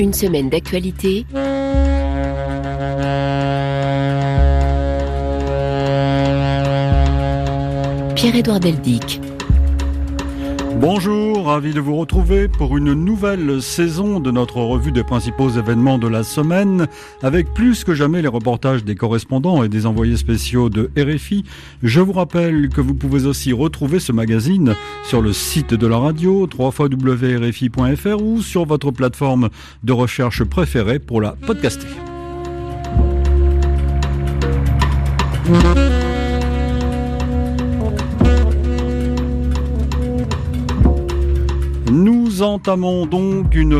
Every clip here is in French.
Une semaine d'actualité. Pierre-Édouard Deldic. Bonjour, ravi de vous retrouver pour une nouvelle saison de notre revue des principaux événements de la semaine, avec plus que jamais les reportages des correspondants et des envoyés spéciaux de RFI. Je vous rappelle que vous pouvez aussi retrouver ce magazine sur le site de la radio, www.rfi.fr, ou sur votre plateforme de recherche préférée pour la podcaster. Nous entamons donc une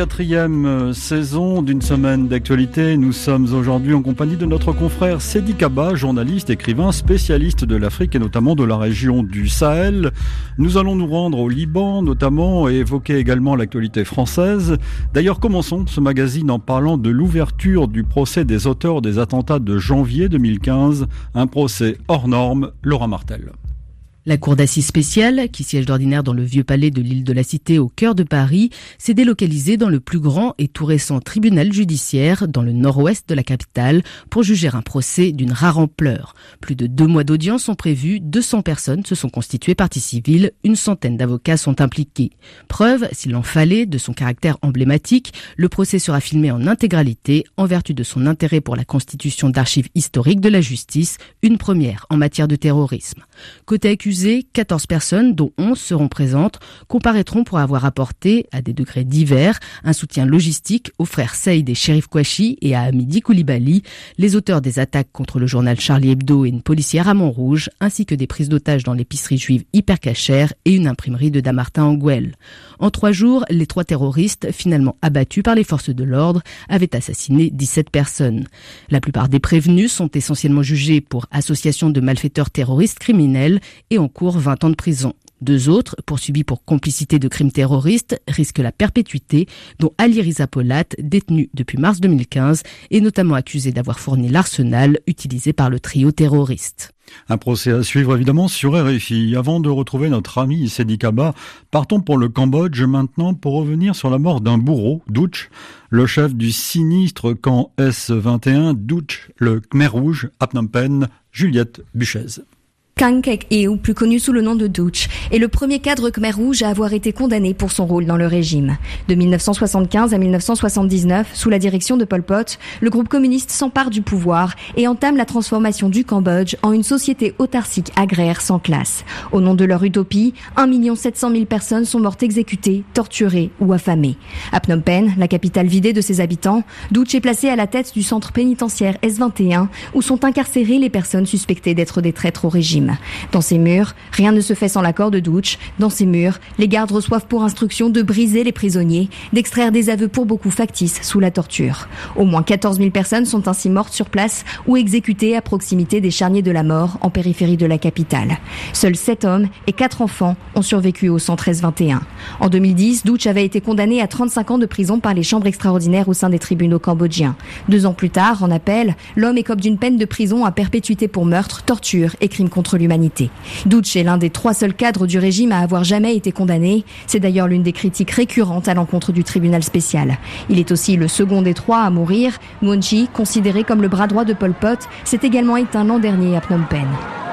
24e saison d'une semaine d'actualité. Nous sommes aujourd'hui en compagnie de notre confrère Sedi Kaba, journaliste, écrivain, spécialiste de l'Afrique et notamment de la région du Sahel. Nous allons nous rendre au Liban notamment et évoquer également l'actualité française. D'ailleurs, commençons ce magazine en parlant de l'ouverture du procès des auteurs des attentats de janvier 2015. Un procès hors norme. Laura Martel. La cour d'assises spéciale, qui siège d'ordinaire dans le vieux palais de l'île de la Cité au cœur de Paris, s'est délocalisée dans le plus grand et tout récent tribunal judiciaire dans le nord-ouest de la capitale pour juger un procès d'une rare ampleur. Plus de 2 mois d'audience sont prévus, 200 personnes se sont constituées partie civile, une centaine d'avocats sont impliqués. Preuve, s'il en fallait, de son caractère emblématique, le procès sera filmé en intégralité en vertu de son intérêt pour la constitution d'archives historiques de la justice, une première en matière de terrorisme. Côté accusé, 14 personnes, dont 11 seront présentes, comparaîtront pour avoir apporté, à des degrés divers, un soutien logistique aux frères Saïd et Chérif Kouachi et à Hamidi Koulibaly, les auteurs des attaques contre le journal Charlie Hebdo et une policière à Montrouge, ainsi que des prises d'otages dans l'épicerie juive Hyper Cacher et une imprimerie de Damartin en Gouel. En 3 jours, les 3 terroristes, finalement abattus par les forces de l'ordre, avaient assassiné 17 personnes. La plupart des prévenus sont essentiellement jugés pour association de malfaiteurs terroristes criminels et en cours 20 ans de prison. 2 autres, poursuivis pour complicité de crimes terroristes, risquent la perpétuité, dont Ali Riza Polat, détenu depuis mars 2015, est notamment accusé d'avoir fourni l'arsenal utilisé par le trio terroriste. Un procès à suivre évidemment sur RFI. Avant de retrouver notre ami Sedi Kaba, partons pour le Cambodge maintenant pour revenir sur la mort d'un bourreau, Douch, le chef du sinistre camp S21, Douch, le Khmer Rouge, à Phnom Penh, Juliette Buchez. Kang Kek-ew, plus connu sous le nom de Douch, est le premier cadre Khmer Rouge à avoir été condamné pour son rôle dans le régime. De 1975 à 1979, sous la direction de Pol Pot, le groupe communiste s'empare du pouvoir et entame la transformation du Cambodge en une société autarcique agraire sans classe. Au nom de leur utopie, 1 700 000 personnes sont mortes exécutées, torturées ou affamées. À Phnom Penh, la capitale vidée de ses habitants, Douch est placé à la tête du centre pénitentiaire S21 où sont incarcérées les personnes suspectées d'être des traîtres au régime. Dans ces murs, rien ne se fait sans l'accord de Douch. Dans ces murs, les gardes reçoivent pour instruction de briser les prisonniers, d'extraire des aveux pour beaucoup factices sous la torture. Au moins 14 000 personnes sont ainsi mortes sur place ou exécutées à proximité des charniers de la mort en périphérie de la capitale. Seuls 7 hommes et 4 enfants ont survécu au centre S21. En 2010, Douch avait été condamné à 35 ans de prison par les chambres extraordinaires au sein des tribunaux cambodgiens. 2 ans plus tard, en appel, l'homme écope d'une peine de prison à perpétuité pour meurtre, torture et crimes contre l'humanité. Douch est l'un des 3 seuls cadres du régime à avoir jamais été condamné. C'est d'ailleurs l'une des critiques récurrentes à l'encontre du tribunal spécial. Il est aussi le second des 3 à mourir. Nguyen Chi, considéré comme le bras droit de Pol Pot, s'est également éteint l'an dernier à Phnom Penh.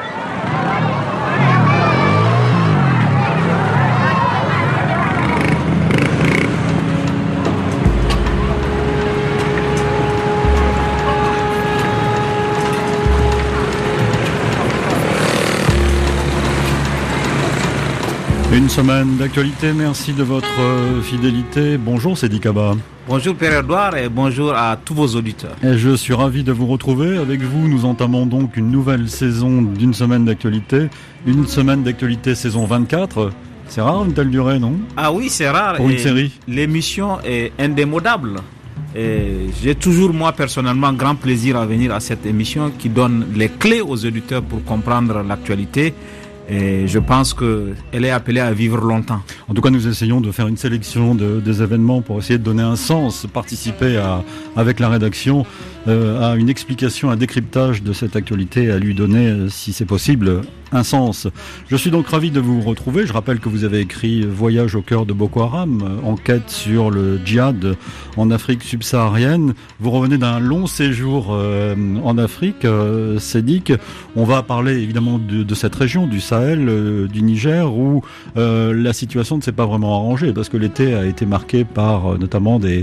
Une semaine d'actualité, merci de votre fidélité. Bonjour Sedi Kaba. Bonjour Pierre-Édouard et bonjour à tous vos auditeurs. Et je suis ravi de vous retrouver. Avec vous, nous entamons donc une nouvelle saison d'une semaine d'actualité. Une semaine d'actualité saison 24. C'est rare une telle durée, non ? Ah oui, c'est rare. Pour une série. L'émission est indémodable. Et j'ai toujours, moi, personnellement, grand plaisir à venir à cette émission qui donne les clés aux auditeurs pour comprendre l'actualité Et je pense qu'elle est appelée à vivre longtemps. En tout cas, nous essayons de faire une sélection des événements pour essayer de donner un sens, participer avec la rédaction à une explication, un décryptage de cette actualité, à lui donner, si c'est possible, un sens. Je suis donc ravi de vous retrouver. Je rappelle que vous avez écrit Voyage au cœur de Boko Haram, enquête sur le djihad en Afrique subsaharienne. Vous revenez d'un long séjour en Afrique, Sédic. On va parler évidemment de cette région, du Sahel, du Niger, où la situation ne s'est pas vraiment arrangée, parce que l'été a été marqué par notamment des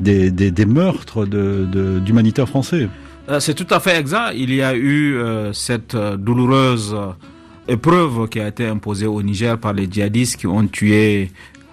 meurtres d'humanitaires français. C'est tout à fait exact. Il y a eu cette douloureuse épreuve qui a été imposée au Niger par les djihadistes qui ont tué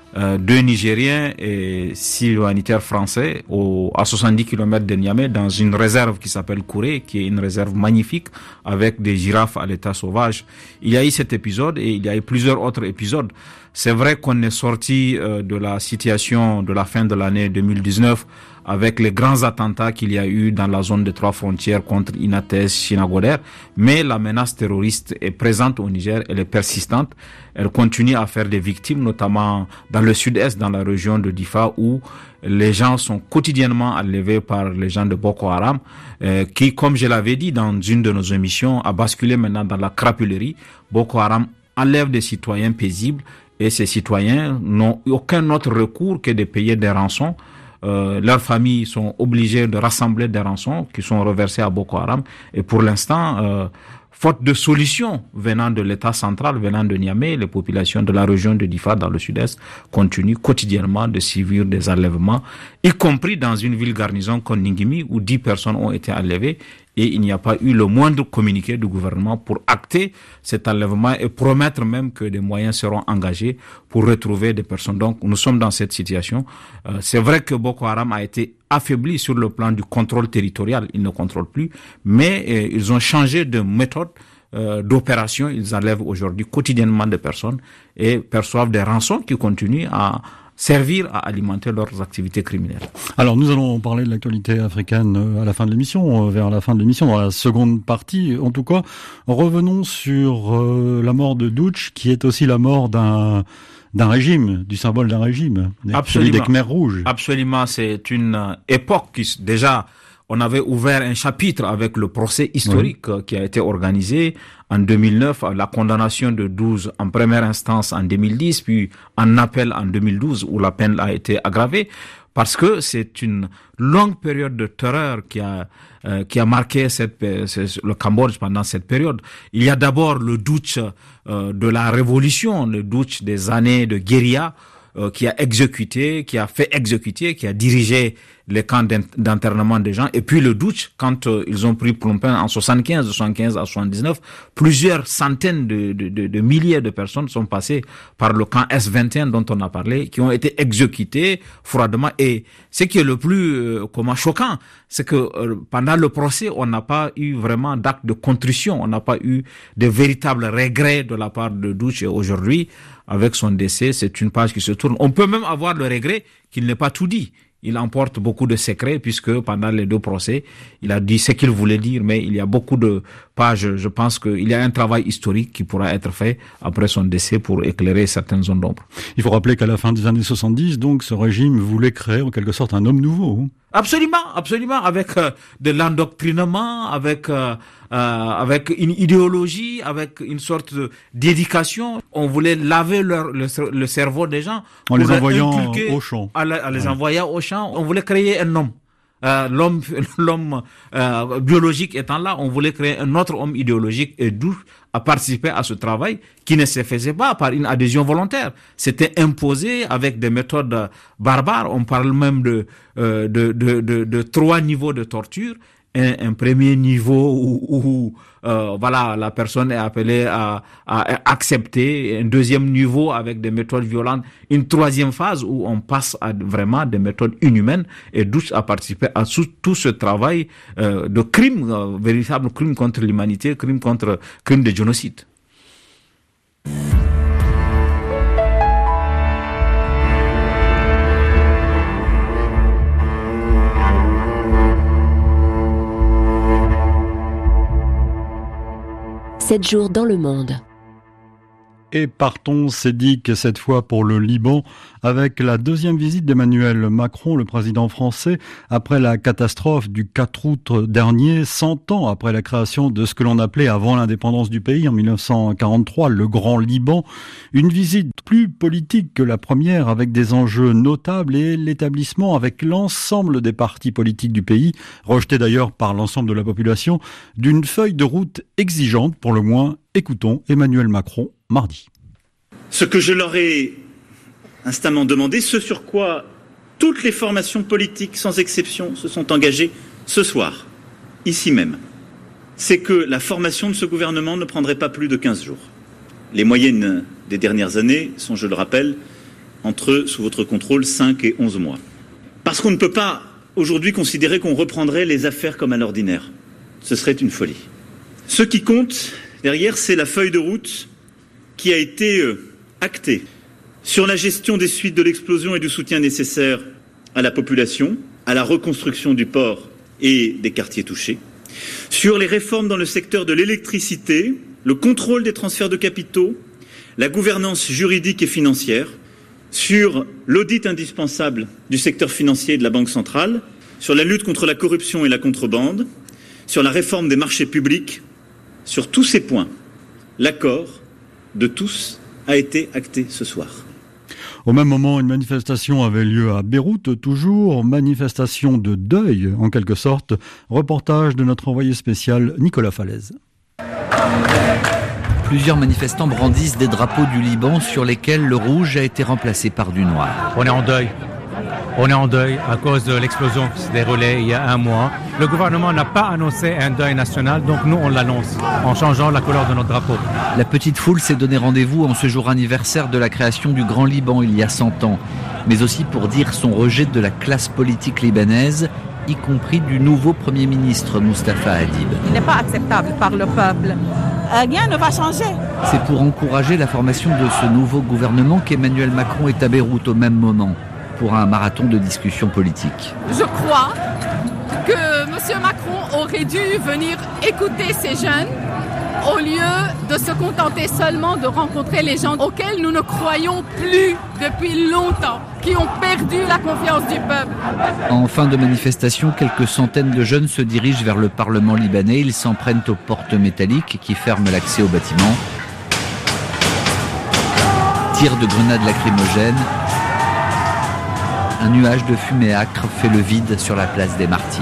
2 Nigériens et 6 humanitaires français à 70 km de Niamey dans une réserve qui s'appelle Kouré, qui est une réserve magnifique avec des girafes à l'état sauvage. Il y a eu cet épisode et il y a eu plusieurs autres épisodes. C'est vrai qu'on est sorti de la situation de la fin de l'année 2019 avec les grands attentats qu'il y a eu dans la zone des 3 frontières contre Inates, Chinagoder, mais la menace terroriste est présente au Niger, elle est persistante, elle continue à faire des victimes, notamment dans le sud-est, dans la région de Difa, où les gens sont quotidiennement enlevés par les gens de Boko Haram, qui, comme je l'avais dit dans une de nos émissions, a basculé maintenant dans la crapulerie. Boko Haram enlève des citoyens paisibles, et ces citoyens n'ont aucun autre recours que de payer des rançons. Leurs familles sont obligées de rassembler des rançons qui sont reversées à Boko Haram. Et pour l'instant, faute de solution venant de l'État central, venant de Niamey, les populations de la région de Difa dans le sud-est continuent quotidiennement de subir des enlèvements, y compris dans une ville garnison comme Ningimi où 10 personnes ont été enlevées. Et il n'y a pas eu le moindre communiqué du gouvernement pour acter cet enlèvement et promettre même que des moyens seront engagés pour retrouver des personnes. Donc nous sommes dans cette situation. C'est vrai que Boko Haram a été affaibli sur le plan du contrôle territorial. Ils ne contrôlent plus, mais ils ont changé de méthode d'opération. Ils enlèvent aujourd'hui quotidiennement des personnes et perçoivent des rançons qui continuent à servir à alimenter leurs activités criminelles. Alors nous allons parler de l'actualité africaine à la fin de l'émission, vers la fin de l'émission, dans la seconde partie. En tout cas, revenons sur la mort de Douch, qui est aussi la mort d'un régime, du symbole d'un régime, celui des Khmers rouges. Absolument, c'est une époque qui déjà... On avait ouvert un chapitre avec le procès historique qui a été organisé en 2009, la condamnation de 12 en première instance en 2010, puis en appel en 2012 où la peine a été aggravée, parce que c'est une longue période de terreur qui a marqué le Cambodge pendant cette période. Il y a d'abord le Douch de la révolution, le Douch des années de guérilla, qui a fait exécuter, qui a dirigé les camps d'internement des gens. Et puis le Douch, quand ils ont pris Phnom Penh en 75 à 79, plusieurs centaines de milliers de personnes sont passées par le camp S21 dont on a parlé, qui ont été exécutées froidement. Et ce qui est le plus choquant, c'est que pendant le procès, on n'a pas eu vraiment d'acte de contrition, on n'a pas eu de véritables regrets de la part de Douch. Et aujourd'hui, avec son décès, c'est une page qui se tourne. On peut même avoir le regret qu'il n'ait pas tout dit. Il emporte beaucoup de secrets puisque pendant les 2 procès, il a dit ce qu'il voulait dire, mais il y a beaucoup de pages. Je pense qu'il y a un travail historique qui pourra être fait après son décès pour éclairer certaines zones d'ombre. Il faut rappeler qu'à la fin des années 70, donc, ce régime voulait créer en quelque sorte un homme nouveau. Absolument, absolument, avec de l'endoctrinement, avec une idéologie, avec une sorte d'éducation. On voulait laver le cerveau des gens. En les envoyant au champ. Les envoyant au champ. On voulait créer un homme. L'homme biologique étant là, on voulait créer un autre homme idéologique et Douch a participé à ce travail qui ne se faisait pas par une adhésion volontaire. C'était imposé avec des méthodes barbares. On parle même de 3 niveaux de torture. Un premier niveau où la personne est appelée à accepter, un deuxième niveau avec des méthodes violentes, une 3e phase où on passe à vraiment des méthodes inhumaines, et Douch a participé à tout ce travail de crime, véritable crime contre l'humanité, crime de génocide. Sept jours dans le monde. Et partons, Sédic, cette fois pour le Liban, avec la deuxième visite d'Emmanuel Macron, le président français, après la catastrophe du 4 août dernier, 100 ans après la création de ce que l'on appelait avant l'indépendance du pays, en 1943, le Grand Liban. Une visite plus politique que la première, avec des enjeux notables et l'établissement avec l'ensemble des partis politiques du pays, rejeté d'ailleurs par l'ensemble de la population, d'une feuille de route exigeante pour le moins. Écoutons Emmanuel Macron mardi. Ce que je leur ai instamment demandé, ce sur quoi toutes les formations politiques, sans exception, se sont engagées ce soir, ici même, c'est que la formation de ce gouvernement ne prendrait pas plus de 15 jours. Les moyennes des dernières années sont, je le rappelle, sous votre contrôle, 5 et 11 mois. Parce qu'on ne peut pas aujourd'hui considérer qu'on reprendrait les affaires comme à l'ordinaire. Ce serait une folie. Ce qui compte derrière, c'est la feuille de route qui a été actée sur la gestion des suites de l'explosion et du soutien nécessaire à la population, à la reconstruction du port et des quartiers touchés, sur les réformes dans le secteur de l'électricité, le contrôle des transferts de capitaux, la gouvernance juridique et financière, sur l'audit indispensable du secteur financier et de la Banque centrale, sur la lutte contre la corruption et la contrebande, sur la réforme des marchés publics. Sur tous ces points, l'accord de tous a été acté ce soir. Au même moment, une manifestation avait lieu à Beyrouth, toujours manifestation de deuil en quelque sorte. Reportage de notre envoyé spécial Nicolas Falaise. Plusieurs manifestants brandissent des drapeaux du Liban sur lesquels le rouge a été remplacé par du noir. On est en deuil. On est en deuil à cause de l'explosion qui s'est déroulée il y a un mois. Le gouvernement n'a pas annoncé un deuil national, donc nous on l'annonce en changeant la couleur de notre drapeau. La petite foule s'est donné rendez-vous en ce jour anniversaire de la création du Grand Liban il y a 100 ans, mais aussi pour dire son rejet de la classe politique libanaise, y compris du nouveau Premier ministre Moustapha Hadib. Il n'est pas acceptable par le peuple. Rien ne va changer. C'est pour encourager la formation de ce nouveau gouvernement qu'Emmanuel Macron est à Beyrouth au même moment, pour un marathon de discussion politique. Je crois que M. Macron aurait dû venir écouter ces jeunes au lieu de se contenter seulement de rencontrer les gens auxquels nous ne croyons plus depuis longtemps, qui ont perdu la confiance du peuple. En fin de manifestation, quelques centaines de jeunes se dirigent vers le Parlement libanais. Ils s'en prennent aux portes métalliques qui ferment l'accès au bâtiment. Tirs de grenades lacrymogènes. Un nuage de fumée âcre fait le vide sur la place des Martyrs.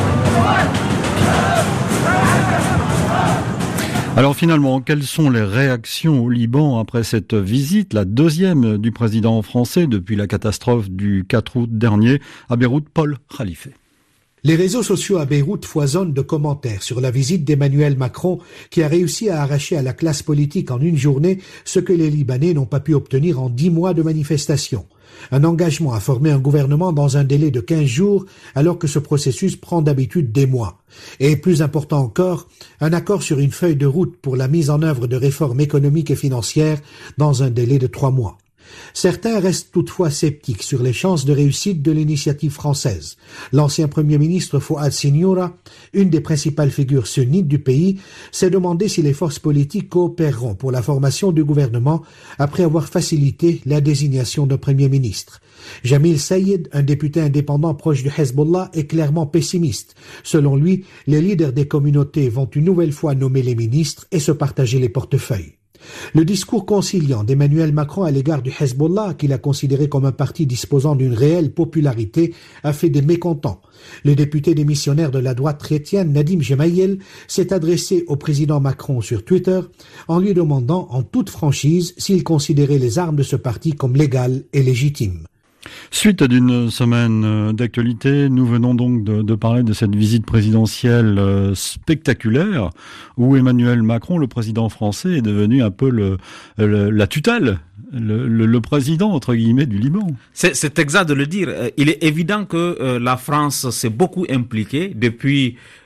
Alors finalement, quelles sont les réactions au Liban après cette visite, la deuxième du président français depuis la catastrophe du 4 août dernier à Beyrouth? Paul Khalife. Les réseaux sociaux à Beyrouth foisonnent de commentaires sur la visite d'Emmanuel Macron qui a réussi à arracher à la classe politique en une journée ce que les Libanais n'ont pas pu obtenir en 10 mois de manifestations. Un engagement à former un gouvernement dans un délai de 15 jours alors que ce processus prend d'habitude des mois. Et plus important encore, un accord sur une feuille de route pour la mise en œuvre de réformes économiques et financières dans un délai de 3 mois. Certains restent toutefois sceptiques sur les chances de réussite de l'initiative française. L'ancien Premier ministre Fouad Siniora, une des principales figures sunnites du pays, s'est demandé si les forces politiques coopéreront pour la formation du gouvernement après avoir facilité la désignation d'un Premier ministre. Jamil Sayed, un député indépendant proche du Hezbollah, est clairement pessimiste. Selon lui, les leaders des communautés vont une nouvelle fois nommer les ministres et se partager les portefeuilles. Le discours conciliant d'Emmanuel Macron à l'égard du Hezbollah, qu'il a considéré comme un parti disposant d'une réelle popularité, a fait des mécontents. Le député démissionnaire de la droite chrétienne, Nadim Gemayel, s'est adressé au président Macron sur Twitter en lui demandant en toute franchise s'il considérait les armes de ce parti comme légales et légitimes. Suite d'une semaine d'actualité, nous venons donc de parler de cette visite présidentielle spectaculaire où Emmanuel Macron, le président français, est devenu un peu la tutelle, le président, entre guillemets, du Liban. C'est exact de le dire. Il est évident que la France s'est beaucoup impliquée depuis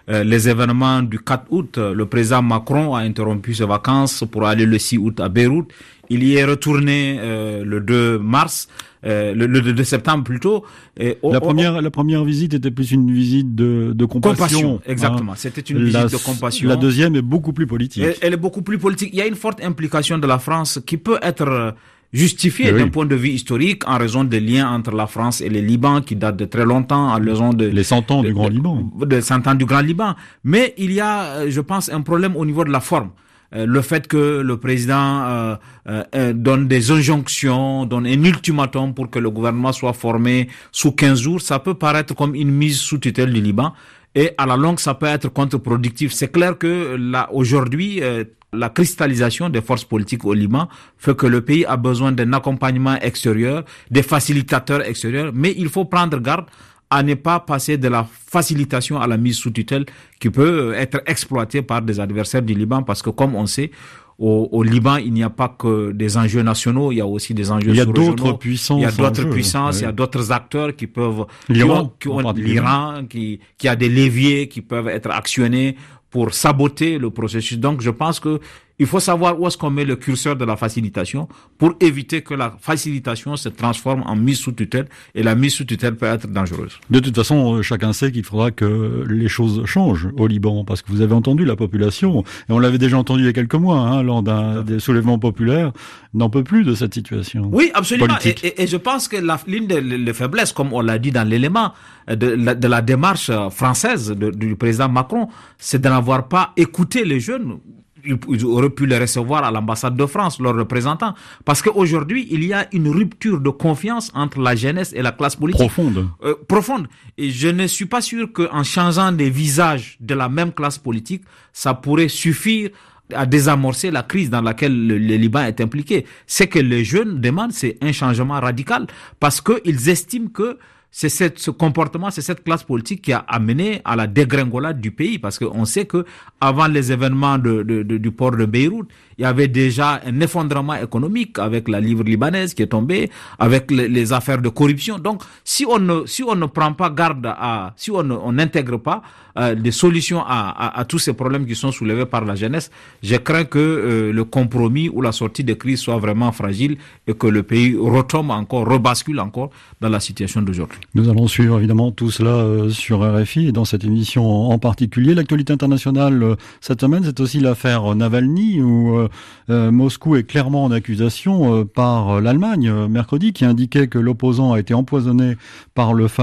les événements du 4 août, le président Macron a interrompu ses vacances pour aller le 6 août à Beyrouth. Il y est retourné le 2 mars. Le 2 septembre plutôt. La première visite était plus une visite de compassion. Exactement. C'était une visite de compassion. La deuxième est beaucoup plus politique. Elle est beaucoup plus politique. Il y a une forte implication de la France qui peut être justifiée d'un point de vue historique en raison des liens entre la France et le Liban qui datent de très longtemps, en raison de les 100 ans du Grand Liban. De 100 ans du Grand Liban. Mais il y a, je pense, un problème au niveau de la forme. Le fait que le président donne des injonctions, donne un ultimatum pour que le gouvernement soit formé sous 15 jours, ça peut paraître comme une mise sous tutelle du Liban et à la longue ça peut être contre-productif. C'est clair que là aujourd'hui la cristallisation des forces politiques au Liban fait que le pays a besoin d'un accompagnement extérieur, des facilitateurs extérieurs, mais il faut prendre garde à ne pas passer de la facilitation à la mise sous tutelle qui peut être exploitée par des adversaires du Liban parce que comme on sait, au Liban, il n'y a pas que des enjeux nationaux, il y a aussi des enjeux sous-régionaux. Il y a d'autres puissances. Il y a d'autres puissances, il y a d'autres acteurs qui peuvent... L'Iran, l'Iran qui a des leviers qui peuvent être actionnés pour saboter le processus. Donc, je pense que il faut savoir où est-ce qu'on met le curseur de la facilitation pour éviter que la facilitation se transforme en mise sous tutelle et la mise sous tutelle peut être dangereuse. De toute façon, chacun sait qu'il faudra que les choses changent au Liban parce que vous avez entendu la population et on l'avait déjà entendu il y a quelques mois lors des soulèvements populaires, n'en peut plus de cette situation. Oui, absolument. Et je pense que l'une des faiblesses, comme on l'a dit dans l'élément de la démarche française du président Macron, c'est de n'avoir pas écouté les jeunes. Ils auraient pu les recevoir à l'ambassade de France, leurs représentants. Parce qu'aujourd'hui, il y a une rupture de confiance entre la jeunesse et la classe politique. Profonde. Et je ne suis pas sûr qu'en changeant des visages de la même classe politique, ça pourrait suffire à désamorcer la crise dans laquelle le Liban est impliqué. Ce que les jeunes demandent, c'est un changement radical. Parce qu'ils estiment que c'est ce comportement, c'est cette classe politique qui a amené à la dégringolade du pays, parce qu'on sait que avant les événements du port de Beyrouth, il y avait déjà un effondrement économique avec la livre libanaise qui est tombée, avec les affaires de corruption. Donc, si on ne prend pas garde si on n'intègre pas des solutions à tous ces problèmes qui sont soulevés par la jeunesse, je crains que le compromis ou la sortie de crise soit vraiment fragile et que le pays rebascule encore dans la situation d'aujourd'hui. Nous allons suivre évidemment tout cela sur RFI et dans cette émission en particulier. L'actualité internationale cette semaine, c'est aussi l'affaire Navalny où Moscou est clairement en accusation par l'Allemagne mercredi, qui indiquait que l'opposant a été empoisonné par le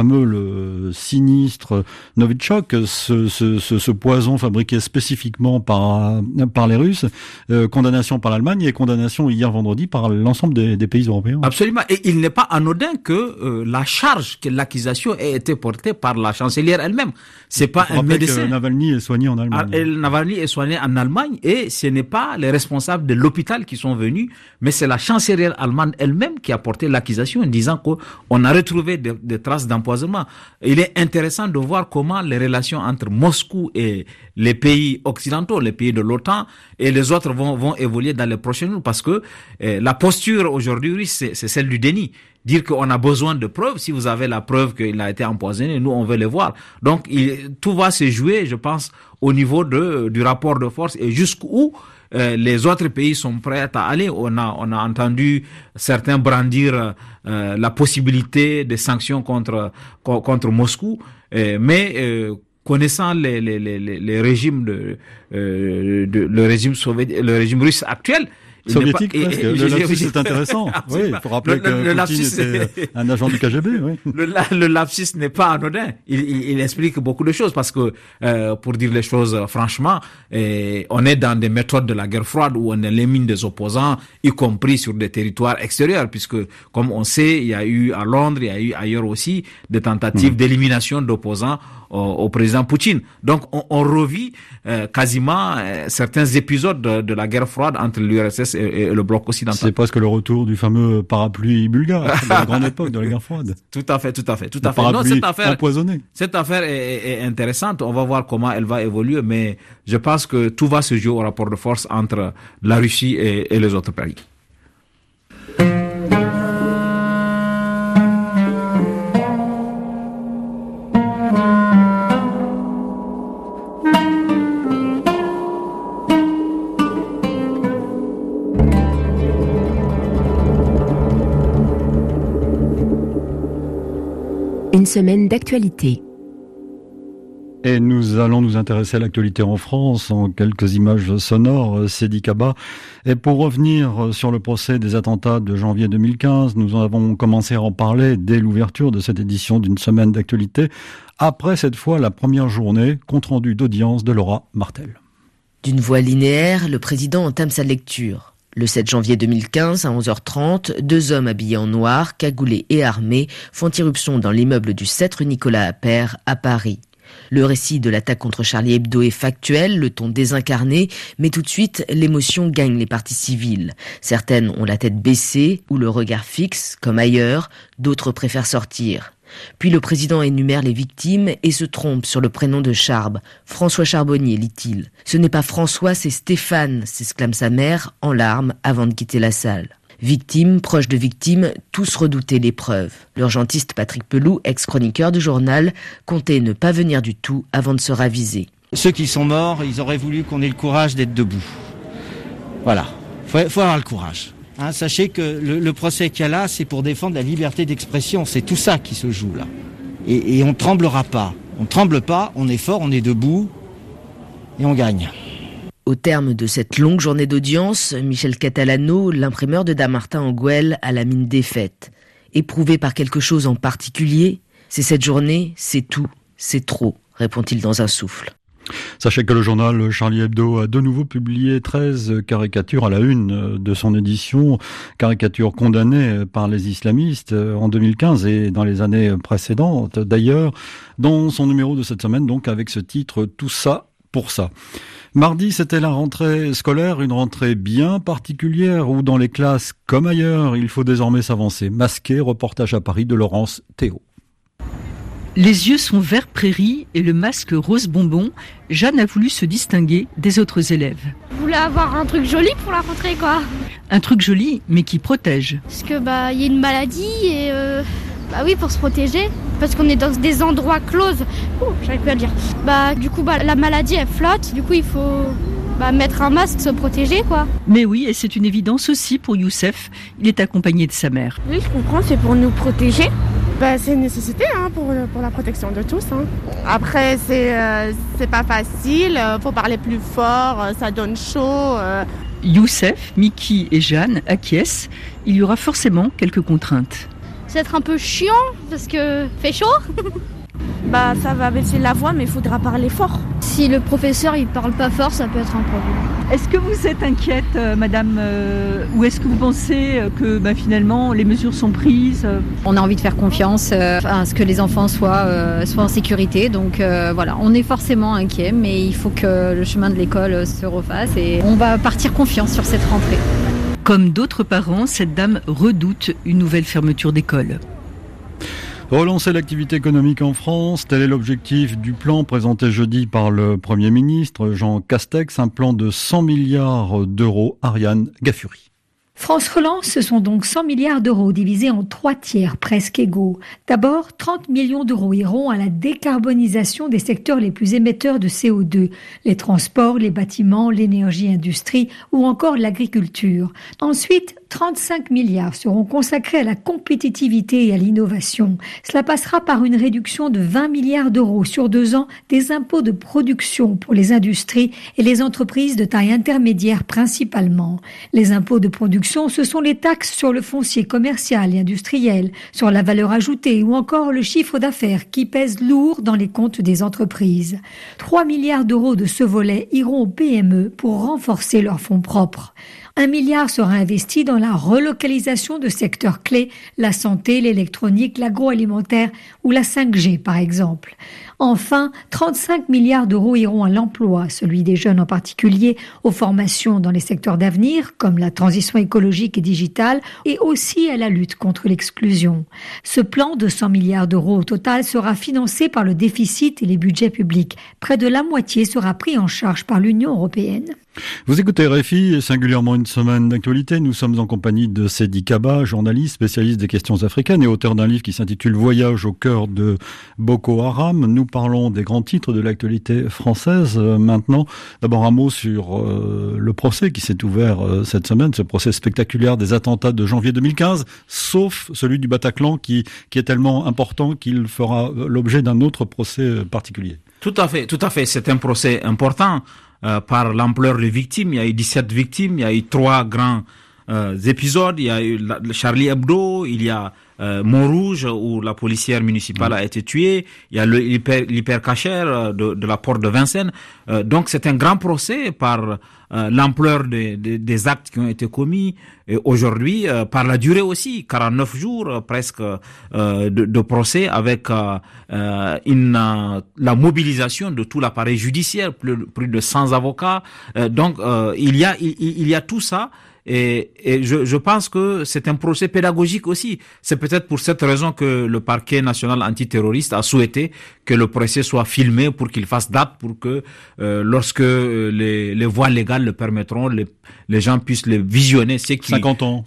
sinistre Novichok, ce poison fabriqué spécifiquement par les Russes. Condamnation par l'Allemagne et condamnation hier vendredi par l'ensemble des pays européens. Absolument. Et il n'est pas anodin que la charge, que l'accusation ait été portée par la chancelière elle-même. C'est pas un médecin. Que Navalny est soigné en Allemagne. Navalny est soigné en Allemagne et ce n'est pas les responsables de l'hôpital qui sont venus, mais c'est la chancelière allemande elle-même qui a porté l'accusation en disant qu'on a retrouvé des traces d'empoisonnement. Il est intéressant de voir comment les relations entre Moscou et les pays occidentaux, les pays de l'OTAN et les autres vont évoluer dans les prochains jours, parce que la posture aujourd'hui, c'est celle du déni. Dire qu'on a besoin de preuves. Si vous avez la preuve qu'il a été empoisonné, nous on veut les voir. Donc tout va se jouer, je pense, au niveau du rapport de force et jusqu'où les autres pays sont prêts à aller. On a entendu certains brandir la possibilité de sanctions contre Moscou, mais connaissant les régimes le régime russe actuel. Soviétique, presque. Le lapsus, c'est intéressant. Oui, il faut rappeler que Poutine était un agent du KGB. Oui. Le lapsus n'est pas anodin. Il explique beaucoup de choses parce que, pour dire les choses franchement, on est dans des méthodes de la guerre froide où on élimine des opposants, y compris sur des territoires extérieurs, puisque, comme on sait, il y a eu à Londres, il y a eu ailleurs aussi des tentatives d'élimination d'opposants au président Poutine. Donc, on revit quasiment certains épisodes de la guerre froide entre l'URSS et le bloc occidental. C'est presque le retour du fameux parapluie bulgare de la grande époque de la guerre froide. Tout à fait. Non, cette affaire empoisonné. Cette affaire est intéressante. On va voir comment elle va évoluer, mais je pense que tout va se jouer au rapport de force entre la Russie et les autres pays. semaine d'actualité. Et nous allons nous intéresser à l'actualité en France en quelques images sonores. Sedi Kaba. Et pour revenir sur le procès des attentats de janvier 2015, nous avons commencé à en parler dès l'ouverture de cette édition d'une semaine d'actualité. Après cette fois la première journée, compte rendu d'audience de Laura Martel. D'une voix linéaire, le président entame sa lecture. Le 7 janvier 2015, à 11h30, 2 hommes habillés en noir, cagoulés et armés, font irruption dans l'immeuble du 7 rue Nicolas Appert à Paris. Le récit de l'attaque contre Charlie Hebdo est factuel, le ton désincarné, mais tout de suite, l'émotion gagne les parties civiles. Certaines ont la tête baissée ou le regard fixe, comme ailleurs, d'autres préfèrent sortir. Puis le président énumère les victimes et se trompe sur le prénom de Charb. François Charbonnier, lit-il. Ce n'est pas François, c'est Stéphane, s'exclame sa mère, en larmes, avant de quitter la salle. Victimes, proches de victimes, tous redoutaient l'épreuve. L'urgentiste Patrick Pelou, ex-chroniqueur du journal, comptait ne pas venir du tout avant de se raviser. Ceux qui sont morts, ils auraient voulu qu'on ait le courage d'être debout. Voilà, faut avoir le courage. Sachez que le procès qu'il y a là, c'est pour défendre la liberté d'expression. C'est tout ça qui se joue là. Et on ne tremblera pas. On ne tremble pas, on est fort, on est debout et on gagne. Au terme de cette longue journée d'audience, Michel Catalano, l'imprimeur de Damartin en Gouel, a la mine défaite. Éprouvé par quelque chose en particulier, c'est cette journée, c'est tout, c'est trop, répond-il dans un souffle. Sachez que le journal Charlie Hebdo a de nouveau publié 13 caricatures à la une de son édition, caricatures condamnées par les islamistes en 2015 et dans les années précédentes. D'ailleurs, dans son numéro de cette semaine, donc avec ce titre « Tout ça pour ça ». Mardi, c'était la rentrée scolaire, une rentrée bien particulière où dans les classes comme ailleurs, il faut désormais s'avancer. Masqué, reportage à Paris de Laurence Théo. Les yeux sont vert prairie et le masque rose bonbon. Jeanne a voulu se distinguer des autres élèves. Je voulais avoir un truc joli pour la rentrée, quoi. Un truc joli, mais qui protège. Parce que y a une maladie et oui, pour se protéger. Parce qu'on est dans des endroits closes. J'arrive plus à le dire. Du coup, la maladie, elle flotte. Du coup, il faut mettre un masque, se protéger, quoi. Mais oui, et c'est une évidence aussi pour Youssef. Il est accompagné de sa mère. Oui, je comprends, c'est pour nous protéger. C'est une nécessité pour la protection de tous. Après, c'est pas facile, faut parler plus fort, ça donne chaud. Youssef, Mickey et Jeanne acquiescent. Il y aura forcément quelques contraintes. C'est être un peu chiant parce que fait chaud. Ça va baisser la voix, mais il faudra parler fort. Si le professeur il parle pas fort, ça peut être un problème. Est-ce que vous êtes inquiète, madame, ou est-ce que vous pensez que finalement les mesures sont prises ? On a envie de faire confiance à ce que les enfants soient en sécurité. Donc on est forcément inquiet, mais il faut que le chemin de l'école se refasse et on va partir confiant sur cette rentrée. Comme d'autres parents, cette dame redoute une nouvelle fermeture d'école. Relancer l'activité économique en France, tel est l'objectif du plan présenté jeudi par le Premier ministre Jean Castex, un plan de 100 milliards d'euros. Ariane Gaffuri. France Relance, ce sont donc 100 milliards d'euros divisés en 3 tiers presque égaux. D'abord, 30 millions d'euros iront à la décarbonisation des secteurs les plus émetteurs de CO2, les transports, les bâtiments, l'énergie-industrie ou encore l'agriculture. Ensuite, 35 milliards seront consacrés à la compétitivité et à l'innovation. Cela passera par une réduction de 20 milliards d'euros sur 2 ans des impôts de production pour les industries et les entreprises de taille intermédiaire principalement. Les impôts de production, ce sont les taxes sur le foncier commercial et industriel, sur la valeur ajoutée ou encore le chiffre d'affaires qui pèse lourd dans les comptes des entreprises. 3 milliards d'euros de ce volet iront aux PME pour renforcer leurs fonds propres. 1 milliard sera investi dans la relocalisation de secteurs clés, la santé, l'électronique, l'agroalimentaire ou la 5G par exemple. Enfin, 35 milliards d'euros iront à l'emploi, celui des jeunes en particulier, aux formations dans les secteurs d'avenir comme la transition écologique et digitale et aussi à la lutte contre l'exclusion. Ce plan de 100 milliards d'euros au total sera financé par le déficit et les budgets publics. Près de la moitié sera pris en charge par l'Union européenne. Vous écoutez RFI et singulièrement une semaine d'actualité. Nous sommes en compagnie de Seydi Kaba, journaliste, spécialiste des questions africaines et auteur d'un livre qui s'intitule Voyage au cœur de Boko Haram. Nous parlons des grands titres de l'actualité française. Maintenant, d'abord un mot sur le procès qui s'est ouvert cette semaine, ce procès spectaculaire des attentats de janvier 2015, sauf celui du Bataclan qui est tellement important qu'il fera l'objet d'un autre procès particulier. Tout à fait. C'est un procès important. Par l'ampleur des victimes, il y a eu 17 victimes, il y a eu 3 grands épisodes, il y a eu Charlie Hebdo, il y a Montrouge où la policière municipale a été tuée, il y a l'hypercachère de la porte de Vincennes. Donc c'est un grand procès par l'ampleur des actes qui ont été commis et aujourd'hui, par la durée aussi, 49 jours presque de procès avec la mobilisation de tout l'appareil judiciaire, plus de 100 avocats. Donc il y a tout ça. Et je pense que c'est un procès pédagogique aussi. C'est peut-être pour cette raison que le parquet national antiterroriste a souhaité que le procès soit filmé pour qu'il fasse date, pour que lorsque les voies légales le permettront, les gens puissent le visionner. C'est 50 ans.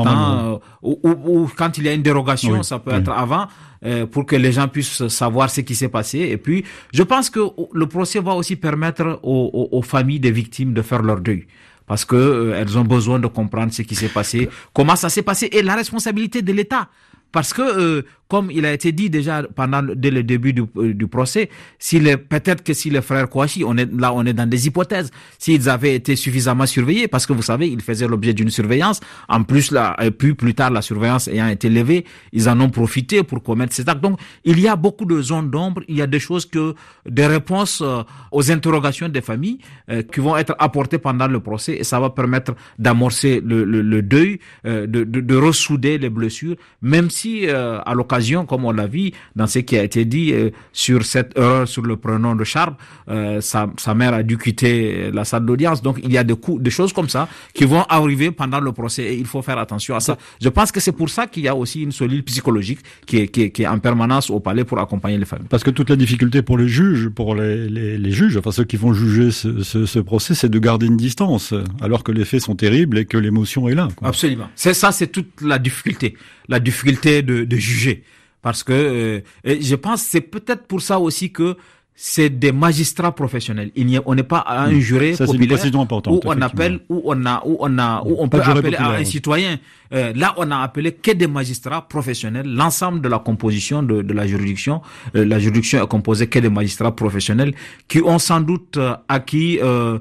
Ou quand il y a une dérogation, ça peut être avant. Pour que les gens puissent savoir ce qui s'est passé. Et puis, je pense que le procès va aussi permettre aux familles des victimes de faire leur deuil. Parce que elles ont besoin de comprendre ce qui s'est passé, comment ça s'est passé et la responsabilité de l'État. Parce que, comme il a été dit déjà dès le début du procès, peut-être que si les frères Kouachi, on est dans des hypothèses, s'ils avaient été suffisamment surveillés, parce que vous savez, ils faisaient l'objet d'une surveillance, en plus et puis plus tard, la surveillance ayant été levée, ils en ont profité pour commettre ces actes. Donc, il y a beaucoup de zones d'ombre, il y a des choses des réponses aux interrogations des familles, qui vont être apportées pendant le procès, et ça va permettre d'amorcer le deuil, de ressouder les blessures, même si à l'occasion, comme on l'a vu dans ce qui a été dit sur cette erreur sur le prénom de Charles, sa mère a dû quitter la salle d'audience. Donc il y a des choses comme ça qui vont arriver pendant le procès et il faut faire attention à ça. Je pense que c'est pour ça qu'il y a aussi une cellule psychologique qui est en permanence au palais pour accompagner les familles. Parce que toute la difficulté pour les juges, pour les juges, enfin ceux qui vont juger ce procès, c'est de garder une distance, alors que les faits sont terribles et que l'émotion est là, quoi. Absolument. C'est toute la difficulté de juger. Parce que je pense que c'est peut-être pour ça aussi que c'est des magistrats professionnels. On n'est pas à un juré populaire où on peut appeler à un citoyen. Là, on a appelé que des magistrats professionnels. L'ensemble de la composition de la juridiction. La juridiction est composée que des magistrats professionnels qui ont sans doute acquis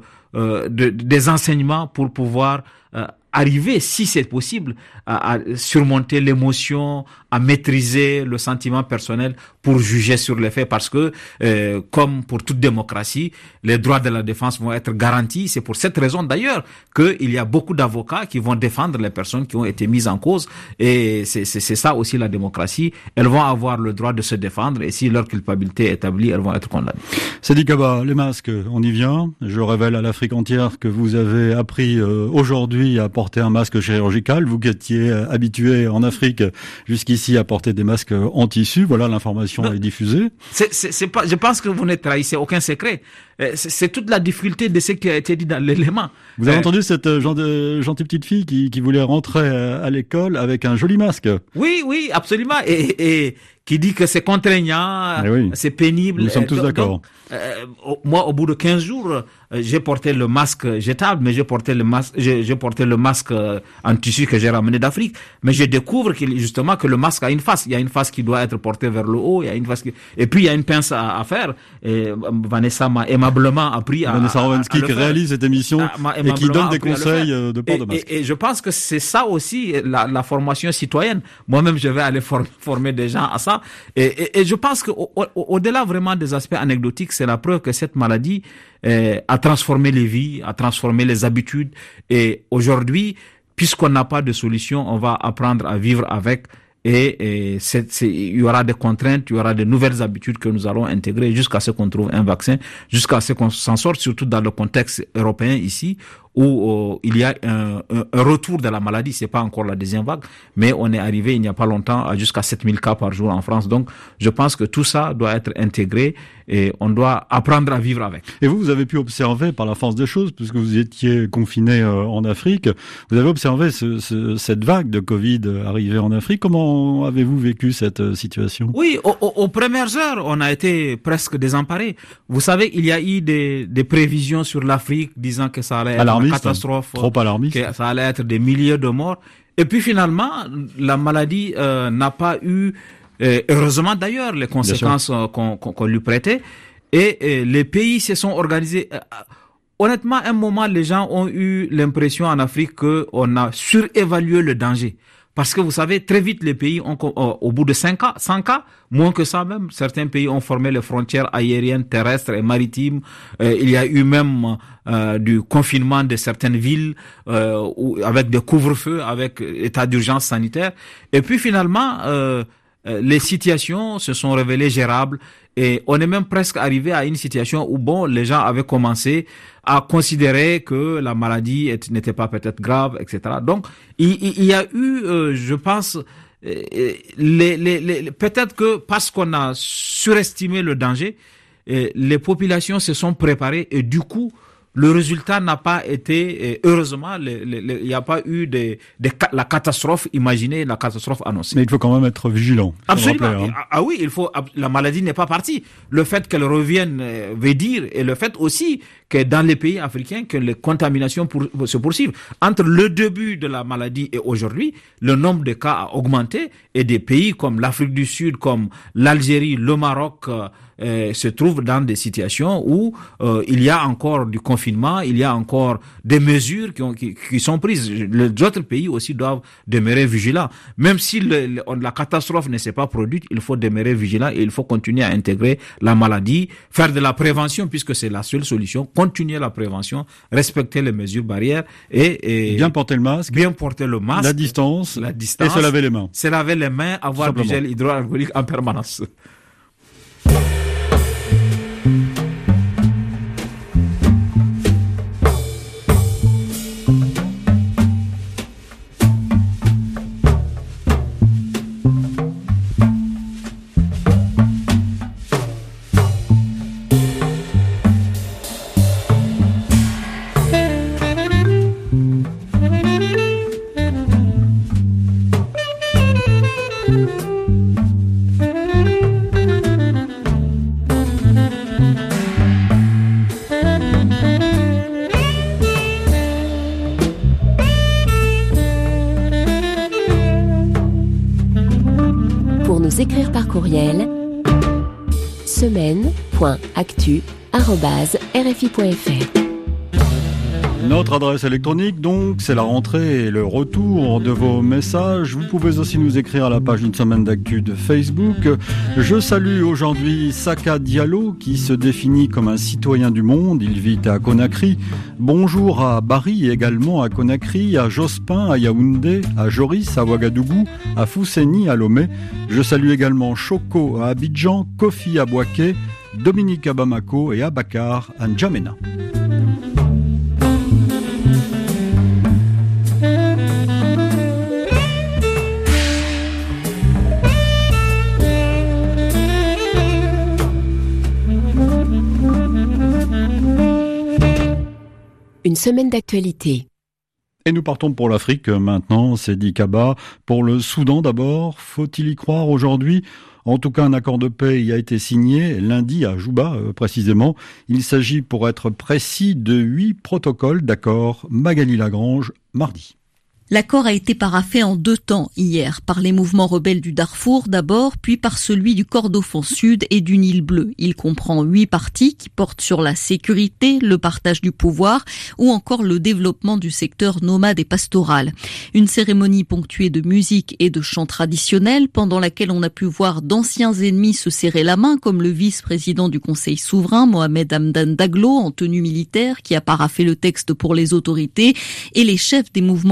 des enseignements pour pouvoir arriver, si c'est possible, à surmonter l'émotion, à maîtriser le sentiment personnel pour juger sur les faits. Parce que, comme pour toute démocratie, les droits de la défense vont être garantis. C'est pour cette raison, d'ailleurs, qu'il y a beaucoup d'avocats qui vont défendre les personnes qui ont été mises en cause. Et c'est ça aussi la démocratie. Elles vont avoir le droit de se défendre et si leur culpabilité est établie, elles vont être condamnées. Seydi Kaba, les masques, on y vient. Je révèle à l'Afrique entière que vous avez appris aujourd'hui à porter un masque chirurgical. Vous qui étiez habitué en Afrique jusqu'ici à porter des masques en tissu. Voilà, l'information est diffusée. Je pense que vous ne trahissez aucun secret. C'est toute la difficulté de ce qui a été dit dans l'élément. Vous avez entendu cette gentille petite fille qui voulait rentrer à l'école avec un joli masque. Oui, absolument. Et qui dit que c'est contraignant, c'est pénible. Nous sommes tous d'accord. Moi, au bout de 15 jours, j'ai porté le masque jetable, mais j'ai porté le masque en tissu que j'ai ramené d'Afrique. Mais je découvre justement que le masque a une face. Il y a une face qui doit être portée vers le haut, il y a une face et puis il y a une pince à faire. Et Vanessa m'a aimablement appris Vanessa Rowensky qui réalise cette émission et qui donne des conseils de port de masque. Et je pense que c'est ça aussi la formation citoyenne. Moi-même, je vais aller former des gens à ça. Et je pense que au-delà vraiment des aspects anecdotiques, c'est la preuve que cette maladie a transformé les vies, a transformé les habitudes. Et aujourd'hui, puisqu'on n'a pas de solution, on va apprendre à vivre avec. Et il y aura des contraintes, il y aura de nouvelles habitudes que nous allons intégrer jusqu'à ce qu'on trouve un vaccin, jusqu'à ce qu'on s'en sorte, surtout dans le contexte européen ici, où il y a un retour de la maladie. C'est pas encore la deuxième vague, mais on est arrivé il n'y a pas longtemps à jusqu'à 7000 cas par jour en France. Donc, je pense que tout ça doit être intégré et on doit apprendre à vivre avec. Et vous avez pu observer par la force des choses, puisque vous étiez confiné en Afrique, vous avez observé cette vague de Covid arrivée en Afrique. Comment avez-vous vécu cette situation? Oui, aux premières heures, on a été presque désemparés. Vous savez, il y a eu des prévisions sur l'Afrique disant que ça allait être une catastrophe, trop alarmiste, que ça allait être des milliers de morts. Et puis finalement, la maladie n'a pas eu, heureusement d'ailleurs, les conséquences qu'on lui prêtait. Et les pays se sont organisés. Honnêtement, à un moment, les gens ont eu l'impression en Afrique qu'on a surévalué le danger. Parce que vous savez, très vite, les pays ont, au bout de 100 cas, moins que ça même, certains pays ont formé les frontières aériennes, terrestres et maritimes. Il y a eu même du confinement de certaines villes avec des couvre-feux, avec état d'urgence sanitaire. Et puis finalement, les situations se sont révélées gérables et on est même presque arrivé à une situation où les gens avaient commencé à considérer que la maladie n'était pas peut-être grave, etc. Donc il y a eu, je pense, peut-être que parce qu'on a surestimé le danger, les populations se sont préparées et du coup le résultat n'a pas été, heureusement, il n'y a pas eu la catastrophe imaginée, la catastrophe annoncée. Mais il faut quand même être vigilant. Absolument. Ah oui, la maladie n'est pas partie. Le fait qu'elle revienne veut dire, et le fait aussi que dans les pays africains, que les contaminations se poursuivent. Entre le début de la maladie et aujourd'hui, le nombre de cas a augmenté et des pays comme l'Afrique du Sud, comme l'Algérie, le Maroc, se trouvent dans des situations où il y a encore du confinement, il y a encore des mesures qui sont prises. Les autres pays aussi doivent demeurer vigilants. Même si la catastrophe ne s'est pas produite, il faut demeurer vigilant et il faut continuer à intégrer la maladie, faire de la prévention puisque c'est la seule solution, continuer la prévention, respecter les mesures barrières et bien porter le masque, la distance et se laver les mains. Se laver les mains, avoir du gel hydroalcoolique en permanence. Écrire par courriel semaine.actu@rfi.fr. Notre adresse électronique, donc, c'est la rentrée et le retour de vos messages. Vous pouvez aussi nous écrire à la page Une Semaine d'Actu de Facebook. Je salue aujourd'hui Saka Diallo, qui se définit comme un citoyen du monde. Il vit à Conakry. Bonjour à Bari, également à Conakry, à Jospin, à Yaoundé, à Joris, à Ouagadougou, à Fousseni, à Lomé. Je salue également Choco à Abidjan, Kofi à Bouaké, Dominique à Bamako et Abakar à N'Djamena. Une semaine d'actualité. Et nous partons pour l'Afrique maintenant, Seydi Kaba. Pour le Soudan d'abord, faut-il y croire aujourd'hui ? En tout cas, un accord de paix y a été signé lundi à Juba, précisément. Il s'agit, pour être précis, de 8 protocoles d'accord. Magali Lagrange, mardi. L'accord a été paraphé en 2 temps hier, par les mouvements rebelles du Darfour d'abord, puis par celui du Kordofan Sud et du Nil Bleu. Il comprend 8 parties qui portent sur la sécurité, le partage du pouvoir ou encore le développement du secteur nomade et pastoral. Une cérémonie ponctuée de musique et de chants traditionnels, pendant laquelle on a pu voir d'anciens ennemis se serrer la main, comme le vice-président du Conseil souverain, Mohamed Hamdan Daglo, en tenue militaire, qui a paraphé le texte pour les autorités, et les chefs des mouvements rebelles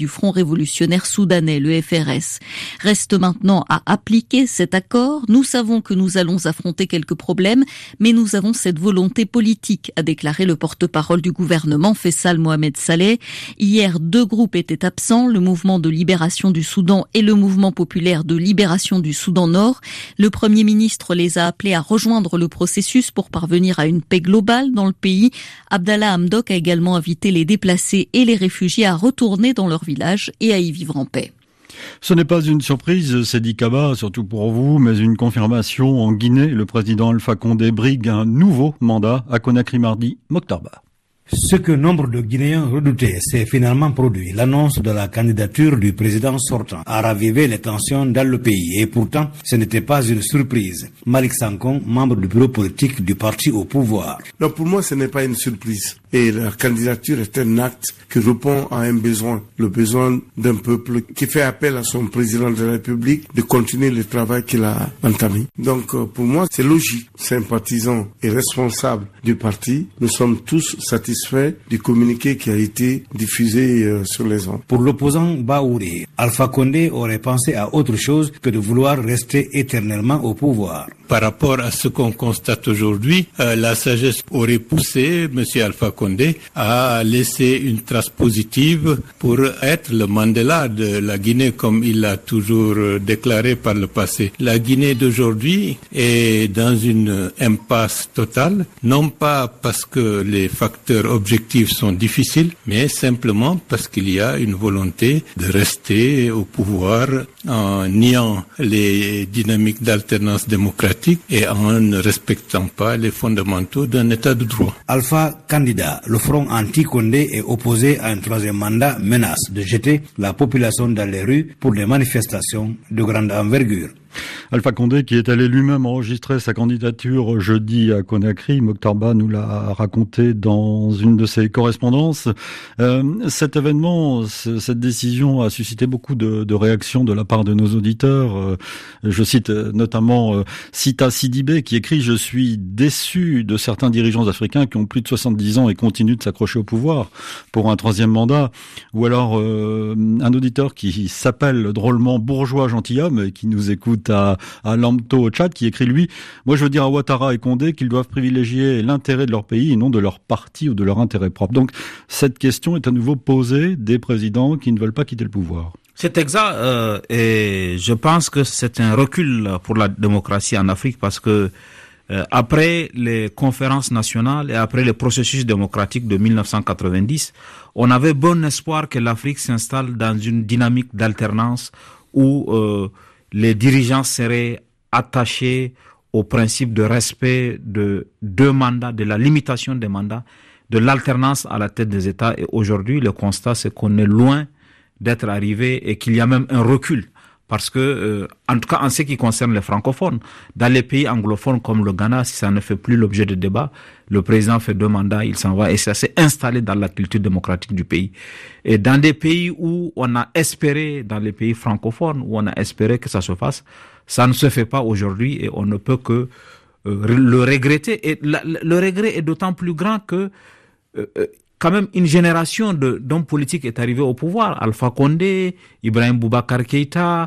du Front révolutionnaire soudanais, le FRS. Reste maintenant à appliquer cet accord. Nous savons que nous allons affronter quelques problèmes, mais nous avons cette volonté politique, a déclaré le porte-parole du gouvernement, Faisal Mohamed Saleh. Hier, 2 groupes étaient absents, le mouvement de libération du Soudan et le mouvement populaire de libération du Soudan Nord. Le Premier ministre les a appelés à rejoindre le processus pour parvenir à une paix globale dans le pays. Abdallah Hamdok a également invité les déplacés et les réfugiés à retourner dans leur village et à y vivre en paix. Ce n'est pas une surprise, Seydi Kaba, surtout pour vous, mais une confirmation en Guinée. Le président Alpha Condé brigue un nouveau mandat à Conakry mardi. Mokhtar Ba. Ce que nombre de Guinéens redoutaient s'est finalement produit. L'annonce de la candidature du président sortant a ravivé les tensions dans le pays. Et pourtant, ce n'était pas une surprise. Malik Sankon, membre du bureau politique du parti au pouvoir. Non, pour moi, ce n'est pas une surprise. Et la candidature est un acte qui répond à un besoin, le besoin d'un peuple qui fait appel à son président de la République de continuer le travail qu'il a entamé. Donc, pour moi, c'est logique. Sympathisants et responsables du parti, nous sommes tous satisfaits du communiqué qui a été diffusé sur les ondes. Pour l'opposant Baouri, Alpha Condé aurait pensé à autre chose que de vouloir rester éternellement au pouvoir. Par rapport à ce qu'on constate aujourd'hui, la sagesse aurait poussé M. Alpha Condé à laisser une trace positive pour être le Mandela de la Guinée, comme il l'a toujours déclaré par le passé. La Guinée d'aujourd'hui est dans une impasse totale, non pas parce que les facteurs objectifs sont difficiles, mais simplement parce qu'il y a une volonté de rester au pouvoir en niant les dynamiques d'alternance démocratique et en ne respectant pas les fondamentaux d'un état de droit. Alpha candidat, le front anti-Condé est opposé à un 3e mandat, menace de jeter la population dans les rues pour des manifestations de grande envergure. Alpha Condé, qui est allé lui-même enregistrer sa candidature jeudi à Conakry, Mokhtar Ba nous l'a raconté dans une de ses correspondances. Cet événement, cette décision a suscité beaucoup de réactions de la part de nos auditeurs. Je cite notamment Sita Sidibé qui écrit « Je suis déçu de certains dirigeants africains qui ont plus de 70 ans et continuent de s'accrocher au pouvoir pour un 3e mandat. » Ou alors un auditeur qui s'appelle drôlement Bourgeois Gentilhomme et qui nous écoute à Lamto au Tchad, qui écrit lui « Moi je veux dire à Ouattara et Condé qu'ils doivent privilégier l'intérêt de leur pays et non de leur parti ou de leur intérêt propre. » Donc cette question est à nouveau posée des présidents qui ne veulent pas quitter le pouvoir. C'est exact et je pense que c'est un recul pour la démocratie en Afrique parce que après les conférences nationales et après le processus démocratique de 1990, on avait bon espoir que l'Afrique s'installe dans une dynamique d'alternance où les dirigeants seraient attachés au principe de respect de 2 mandats, de la limitation des mandats, de l'alternance à la tête des États. Et aujourd'hui, le constat, c'est qu'on est loin d'être arrivé et qu'il y a même un recul. Parce que, en tout cas, en ce qui concerne les francophones, dans les pays anglophones comme le Ghana, si ça ne fait plus l'objet de débat, le président fait 2 mandats, il s'en va et ça s'est installé dans la culture démocratique du pays. Et dans des pays où on a espéré, dans les pays francophones, où on a espéré que ça se fasse, ça ne se fait pas aujourd'hui et on ne peut que le regretter. Et le regret est d'autant plus grand que quand même une génération d'hommes politiques est arrivée au pouvoir. Alpha Condé, Ibrahim Boubacar Keïta,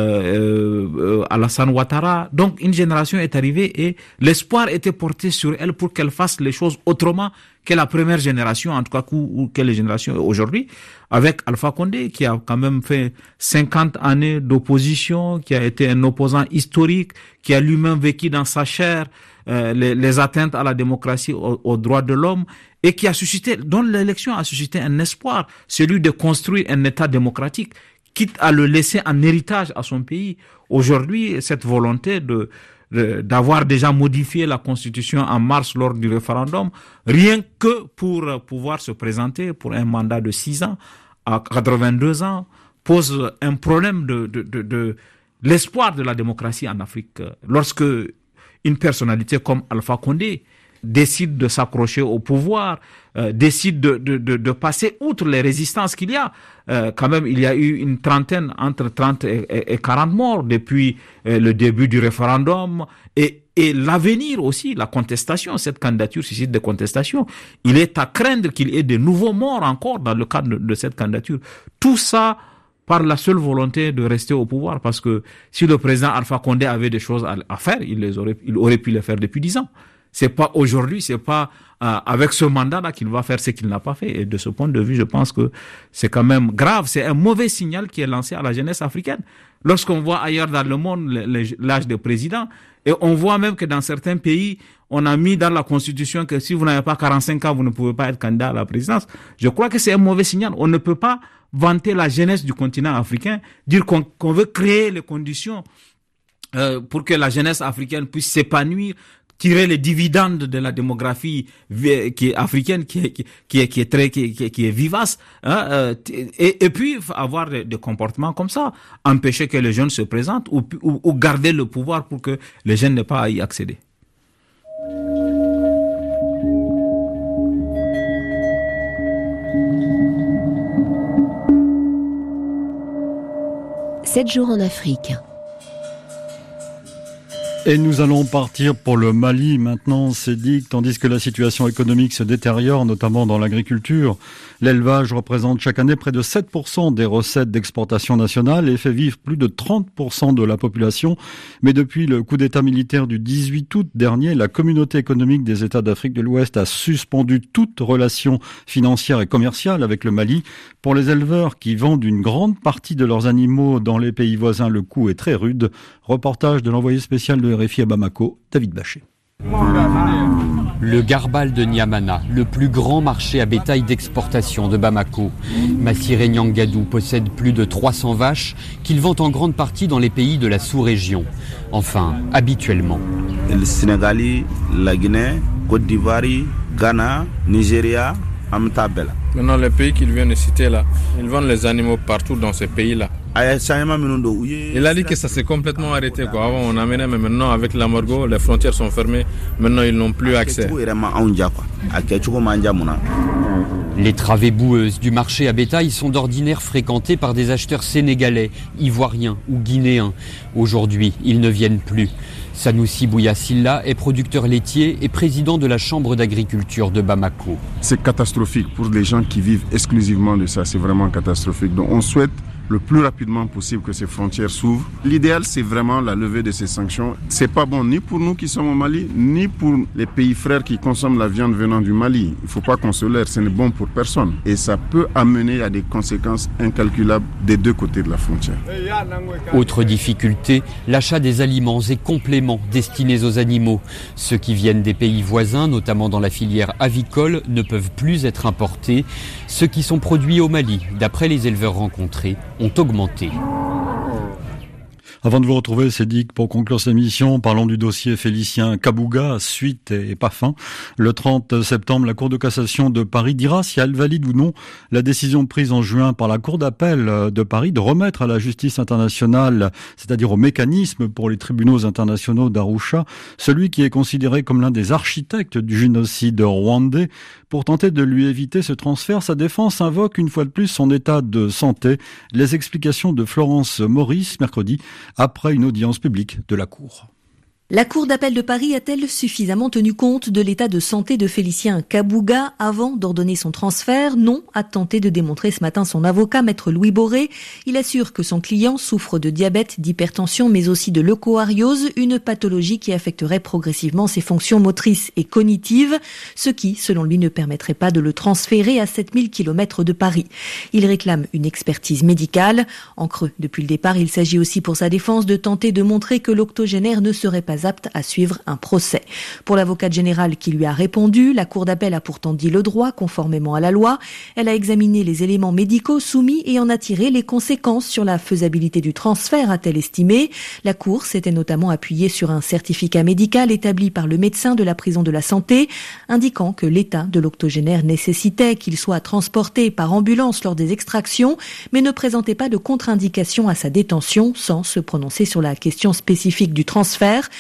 Alassane Ouattara. Donc une génération est arrivée et l'espoir était porté sur elle pour qu'elle fasse les choses autrement que la première génération, en tout cas ou que les générations aujourd'hui, avec Alpha Condé qui a quand même fait 50 années d'opposition, qui a été un opposant historique, qui a lui-même vécu dans sa chair les atteintes à la démocratie, aux droits de l'homme, et qui a suscité, dont l'élection a suscité un espoir, celui de construire un État démocratique, quitte à le laisser en héritage à son pays. Aujourd'hui, cette volonté d'avoir déjà modifié la Constitution en mars lors du référendum, rien que pour pouvoir se présenter pour un mandat de 6 ans à 82 ans, pose un problème de l'espoir de la démocratie en Afrique. Lorsque une personnalité comme Alpha Condé décide de s'accrocher au pouvoir, décide de passer outre les résistances qu'il y a. Quand même, il y a eu une trentaine, entre 30 et 40 morts depuis le début du référendum et l'avenir aussi, la contestation, cette candidature suscite des contestations. Il est à craindre qu'il y ait de nouveaux morts encore dans le cadre de cette candidature. Tout ça par la seule volonté de rester au pouvoir, parce que si le président Alpha Condé avait des choses à faire, il aurait pu les faire depuis 10 ans. C'est pas aujourd'hui, c'est pas avec ce mandat-là qu'il va faire ce qu'il n'a pas fait. Et de ce point de vue, je pense que c'est quand même grave. C'est un mauvais signal qui est lancé à la jeunesse africaine. Lorsqu'on voit ailleurs dans le monde l'âge des présidents, et on voit même que dans certains pays, on a mis dans la Constitution que si vous n'avez pas 45 ans, vous ne pouvez pas être candidat à la présidence. Je crois que c'est un mauvais signal. On ne peut pas vanter la jeunesse du continent africain, dire qu'on veut créer les conditions pour que la jeunesse africaine puisse s'épanouir, tirer les dividendes de la démographie qui est africaine, qui est vivace, hein, et puis avoir des comportements comme ça, empêcher que les jeunes se présentent ou garder le pouvoir pour que les jeunes n'aient pas à y accéder. Sept jours en Afrique. Et nous allons partir pour le Mali maintenant, Sédic, tandis que la situation économique se détériore, notamment dans l'agriculture. L'élevage représente chaque année près de 7% des recettes d'exportation nationale et fait vivre plus de 30% de la population. Mais depuis le coup d'État militaire du 18 août dernier, la communauté économique des États d'Afrique de l'Ouest a suspendu toute relation financière et commerciale avec le Mali. Pour les éleveurs qui vendent une grande partie de leurs animaux dans les pays voisins, le coût est très rude. Reportage de l'envoyé spécial de RFI à Bamako, David Bachet. Le Garbal de Niamana, le plus grand marché à bétail d'exportation de Bamako. Massiré Nyangadou possède plus de 300 vaches qu'il vend en grande partie dans les pays de la sous-région. Enfin, habituellement. Le Sénégal, la Guinée, Côte d'Ivoire, Ghana, Nigeria, Amtabela. Maintenant, les pays qu'il vient de citer là, ils vendent les animaux partout dans ces pays-là. Il a dit que ça s'est complètement arrêté, quoi. Avant on amenait, mais maintenant avec l'embargo, les frontières sont fermées. Maintenant ils n'ont plus accès. Les travées boueuses du marché à bétail sont d'ordinaire fréquentées par des acheteurs sénégalais, ivoiriens ou guinéens. Aujourd'hui, ils ne viennent plus. Sanoussi Bouya-Silla est producteur laitier et président de la Chambre d'agriculture de Bamako. C'est catastrophique pour les gens qui vivent exclusivement de ça, c'est vraiment catastrophique. Donc on souhaite le plus rapidement possible que ces frontières s'ouvrent. L'idéal, c'est vraiment la levée de ces sanctions. C'est pas bon ni pour nous qui sommes au Mali, ni pour les pays frères qui consomment la viande venant du Mali. Il faut pas qu'on se leurre, ce n'est bon pour personne. Et ça peut amener à des conséquences incalculables des deux côtés de la frontière. Autre difficulté, l'achat des aliments et compléments destinés aux animaux. Ceux qui viennent des pays voisins, notamment dans la filière avicole, ne peuvent plus être importés. Ceux qui sont produits au Mali, d'après les éleveurs rencontrés, ont augmenté. Avant de vous retrouver, Sédic, pour conclure cette émission, parlons du dossier Félicien Kabouga, suite et pas fin. Le 30 septembre, la Cour de cassation de Paris dira si elle valide ou non la décision prise en juin par la Cour d'appel de Paris de remettre à la justice internationale, c'est-à-dire au mécanisme pour les tribunaux internationaux d'Arusha, celui qui est considéré comme l'un des architectes du génocide rwandais. Pour tenter de lui éviter ce transfert, sa défense invoque une fois de plus son état de santé. Les explications de Florence Maurice, mercredi, après une audience publique de la Cour. La Cour d'appel de Paris a-t-elle suffisamment tenu compte de l'état de santé de Félicien Kabouga avant d'ordonner son transfert? Non, a tenté de démontrer ce matin son avocat, maître Louis Boré. Il assure que son client souffre de diabète, d'hypertension, mais aussi de leucoariose, une pathologie qui affecterait progressivement ses fonctions motrices et cognitives, ce qui, selon lui, ne permettrait pas de le transférer à 7000 km de Paris. Il réclame une expertise médicale. En creux, depuis le départ, il s'agit aussi pour sa défense de tenter de montrer que l'octogénaire ne serait pas apte à suivre un procès. Pour l'avocate générale qui lui a répondu, la Cour d'appel a pourtant dit le droit conformément à la loi. Elle a examiné les éléments médicaux soumis et en a tiré les conséquences sur la faisabilité du transfert, a-t-elle estimé. La Cour s'était notamment appuyée sur un certificat médical établi par le médecin de la prison de la Santé, indiquant que l'état de l'octogénaire nécessitait qu'il soit transporté par ambulance lors des extractions, mais ne présentait pas de contre-indication à sa détention, sans se prononcer sur la question spécifique du transfert.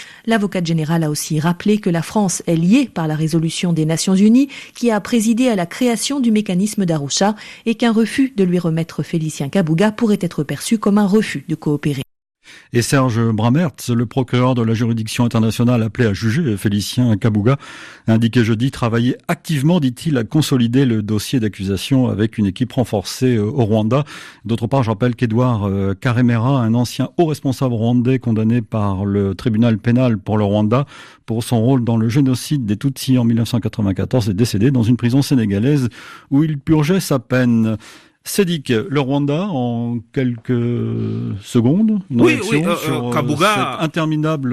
L'avocate générale a aussi rappelé que la France est liée par la résolution des Nations Unies qui a présidé à la création du mécanisme d'Arusha et qu'un refus de lui remettre Félicien Kabouga pourrait être perçu comme un refus de coopérer. Et Serge Brammertz, le procureur de la juridiction internationale appelé à juger Félicien Kabouga, a indiqué jeudi travailler activement, dit-il, à consolider le dossier d'accusation avec une équipe renforcée au Rwanda. D'autre part, je rappelle qu'Edouard Karemera, un ancien haut responsable rwandais condamné par le tribunal pénal pour le Rwanda pour son rôle dans le génocide des Tutsis en 1994, est décédé dans une prison sénégalaise où il purgeait sa peine. Sédic, le Rwanda, en quelques secondes, sur Kabouga, cet interminable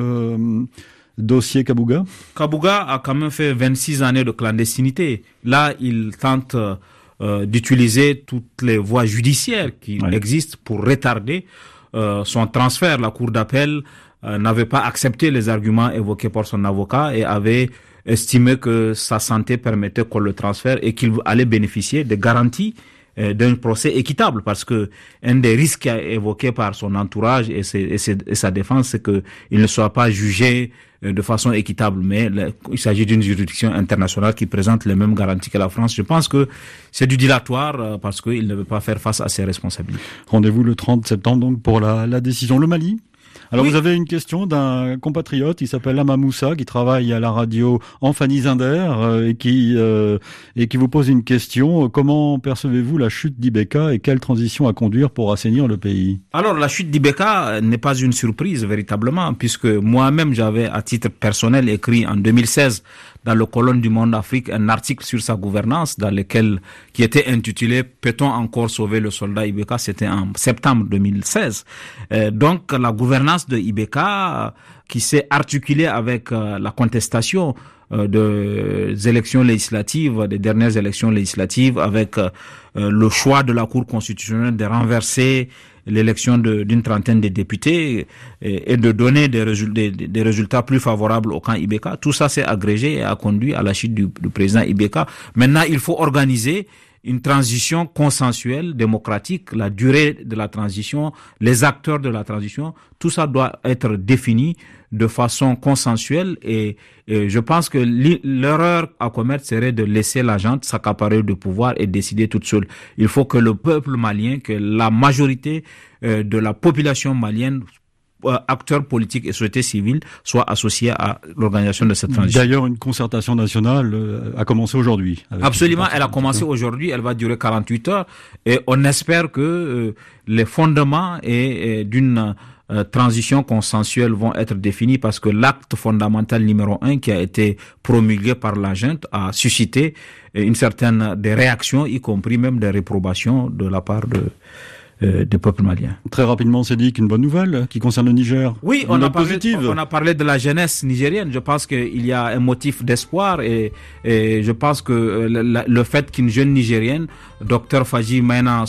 dossier Kabouga. Kabouga a quand même fait 26 années de clandestinité. Là, il tente d'utiliser toutes les voies judiciaires qui existent pour retarder son transfert. La Cour d'appel n'avait pas accepté les arguments évoqués par son avocat et avait estimé que sa santé permettait qu'on le transfère et qu'il allait bénéficier de garanties d'un procès équitable, parce que un des risques évoqués par son entourage et sa défense, c'est que il ne soit pas jugé de façon équitable, mais il s'agit d'une juridiction internationale qui présente les mêmes garanties que la France. Je pense que c'est du dilatoire parce qu'il ne veut pas faire face à ses responsabilités. Rendez-vous le 30 septembre donc pour la décision. Le Mali. Alors vous avez une question d'un compatriote, il s'appelle Ama Moussa, qui travaille à la radio en Fanny Zinder et qui vous pose une question. Comment percevez-vous la chute d'Ibeka et quelle transition à conduire pour assainir le pays? Alors la chute d'Ibeka n'est pas une surprise véritablement, puisque moi-même j'avais à titre personnel écrit en 2016 dans le colonne du Monde Afrique un article sur sa gouvernance qui était intitulé « Peut-on encore sauver le soldat Ibeka ?» C'était en septembre 2016. Donc la gouvernance de Ibeka qui s'est articulée avec la contestation des élections législatives, des dernières élections législatives, avec le choix de la Cour constitutionnelle de renverser l'élection d'une trentaine de députés et de donner des résultats plus favorables au camp Ibeka. Tout ça s'est agrégé et a conduit à la chute du président Ibeka. Maintenant, il faut organiser une transition consensuelle, démocratique, la durée de la transition, les acteurs de la transition, tout ça doit être défini de façon consensuelle et je pense que l'erreur à commettre serait de laisser la junte s'accaparer du pouvoir et décider toute seule. Il faut que le peuple malien, que la majorité de la population malienne, acteurs politiques et société civile soient associés à l'organisation de cette transition. D'ailleurs, une concertation nationale a commencé aujourd'hui. Absolument, elle a commencé aujourd'hui, elle va durer 48 heures et on espère que les fondements d'une transition consensuelle vont être définis parce que l'acte fondamental numéro 1 qui a été promulgué par la junte a suscité une certaine des réactions, y compris même des réprobations de la part des peuples maliens. Très rapidement, c'est dit qu'une bonne nouvelle qui concerne le Niger. Oui, on a parlé de la jeunesse nigérienne. Je pense qu'il y a un motif d'espoir et je pense que le fait qu'une jeune Nigérienne, Dr Faji Maina,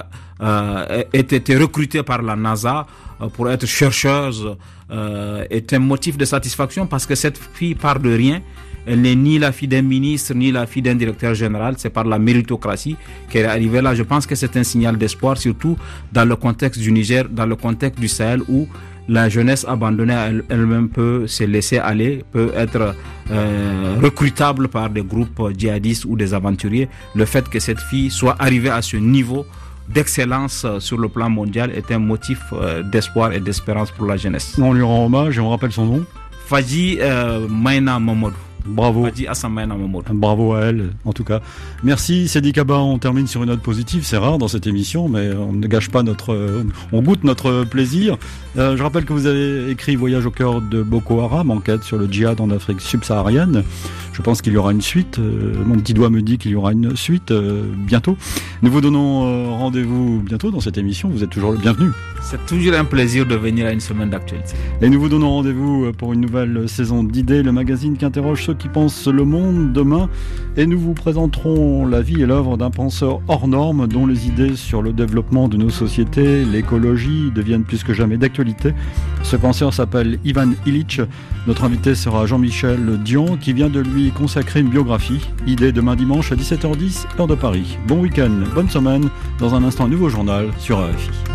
ait été recrutée par la NASA pour être chercheuse est un motif de satisfaction parce que cette fille part de rien. Elle n'est ni la fille d'un ministre, ni la fille d'un directeur général. C'est par la méritocratie qu'elle est arrivée là. Je pense que c'est un signal d'espoir, surtout dans le contexte du Niger, dans le contexte du Sahel, où la jeunesse abandonnée elle-même peut se laisser aller, peut être recrutable par des groupes djihadistes ou des aventuriers. Le fait que cette fille soit arrivée à ce niveau d'excellence sur le plan mondial est un motif d'espoir et d'espérance pour la jeunesse. On lui rend hommage et on rappelle son nom. Faji Maina Mamadou. Bravo. Bravo à elle, en tout cas. Merci, Sédic Kaba. On termine sur une note positive. C'est rare dans cette émission, mais on ne gâche pas on goûte notre plaisir. Je rappelle que vous avez écrit Voyage au cœur de Boko Haram, enquête sur le djihad en Afrique subsaharienne. Je pense qu'il y aura une suite. Mon petit doigt me dit qu'il y aura une suite bientôt. Nous vous donnons rendez-vous bientôt dans cette émission. Vous êtes toujours le bienvenu. C'est toujours un plaisir de venir à une semaine d'actualité. Et nous vous donnons rendez-vous pour une nouvelle saison d'Idées, le magazine qui interroge ceux qui pensent le monde demain. Et nous vous présenterons la vie et l'œuvre d'un penseur hors norme dont les idées sur le développement de nos sociétés, l'écologie, deviennent plus que jamais d'actualité. Ce penseur s'appelle Ivan Illich. Notre invité sera Jean-Michel Dion qui vient de lui consacrer une biographie. Idées demain dimanche à 17h10, heure de Paris. Bon week-end, bonne semaine. Dans un instant, un nouveau journal sur RFI.